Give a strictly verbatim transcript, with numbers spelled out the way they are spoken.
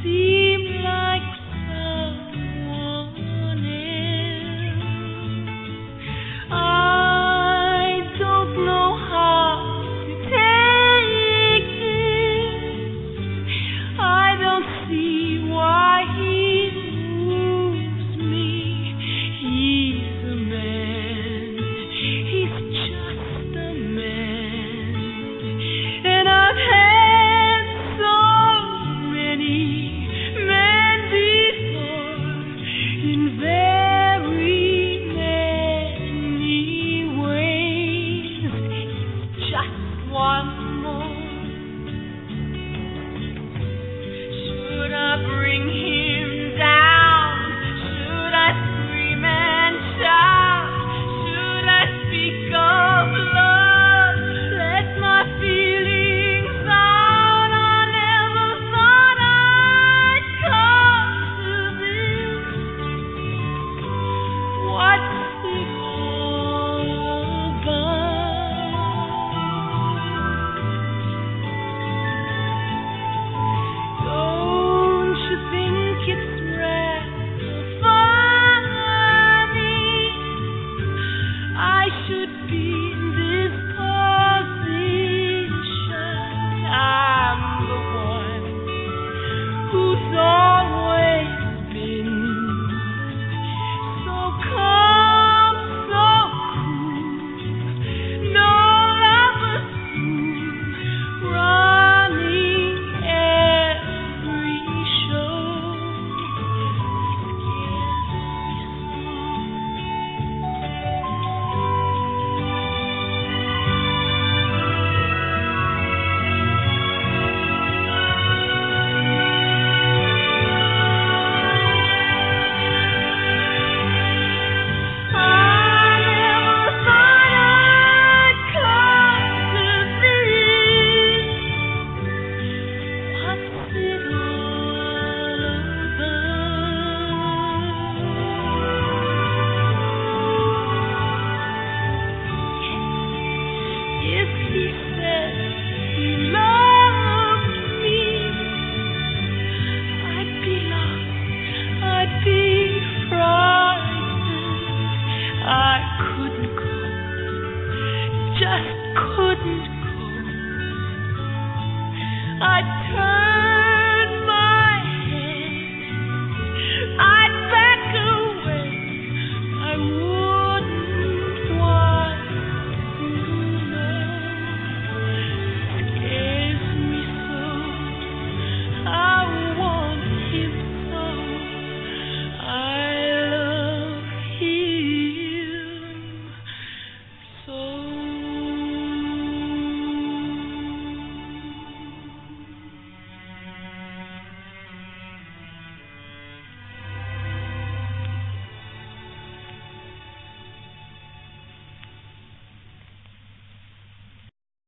seem like someone else. I don't know how to take this. I don't see why he moves me. He's a man. He's just a man. And I've had so many men before in very many ways. Just one more. Should I bring him down? Should I scream and shout? Should I speak of love? Let my feelings out. I never thought I'd come to this. What's it all about? Don't you think it's rather funny? I should be in this position. I'm the one who's always been so calm, so cool. No rubber smooth, running every show. I never thought I'd come to this. What's it all about? If he said he loved me, I'd be lost, I'd be frightened. I couldn't go, just couldn't go. I'd